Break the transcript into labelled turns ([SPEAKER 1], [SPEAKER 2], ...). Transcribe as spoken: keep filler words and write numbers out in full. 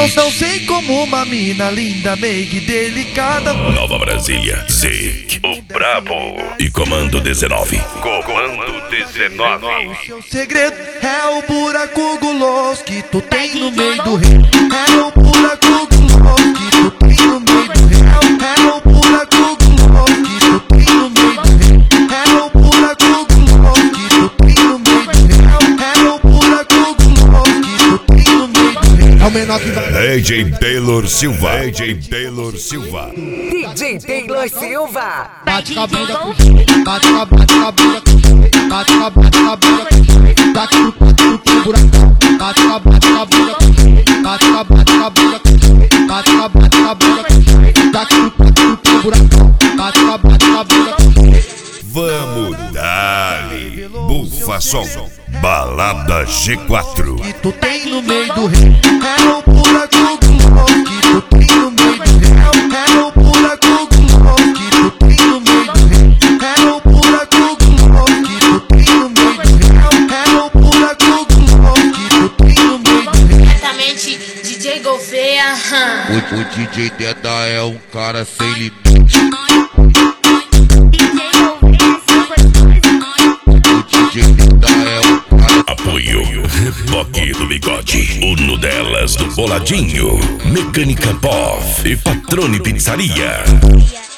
[SPEAKER 1] Não, não sei como uma mina linda, meiga e delicada.
[SPEAKER 2] Nova Brasília, Zik, o Brabo e Comando dezenove. Comando dezenove.
[SPEAKER 1] O seu segredo é o buraco guloso que tu tem no meio do rio. É o buraco guloso que tu tem no meio do rio. É o buraco guloso que tu tem no meio do rio. É o buraco guloso que tu tem no meio do rio. É o buraco guloso que tu tem no meio do rio. É o menor que vai.
[SPEAKER 2] D J Taylor Silva. D J Taylor Silva.
[SPEAKER 3] D J Taylor Silva.
[SPEAKER 1] Bate com a bunda com jeito, bate com a bate com a bunda com jeito, bate com a bate com a bunda com jeito, bate no bate no teu buracão, bate com a bate com a bunda com jeito, bate com a bate com a bunda com jeito, bate com a bate com a bunda com jeito, bate no bate no teu buracão, bate com a bate com a bunda com jeito.
[SPEAKER 2] Vamos dar-lhe Bufa Som, Balada G quatro.
[SPEAKER 1] Que tu tem no meio do rio, é o buraco guloso que tu tem no meio do rio, é o buraco guloso que tu tem no meio do rio, é o buraco guloso que tu tem no meio do rio, é o buraco guloso que tu tem no meio do rio.
[SPEAKER 4] Diretamente D J Gouveia.
[SPEAKER 5] O, o D J Deda é um cara sem limite. O D J Deda é um cara.
[SPEAKER 2] Apoio Reboque do Bigode, o Nudelas do Boladinho, Mecânica Pop e Patrone Pizzaria.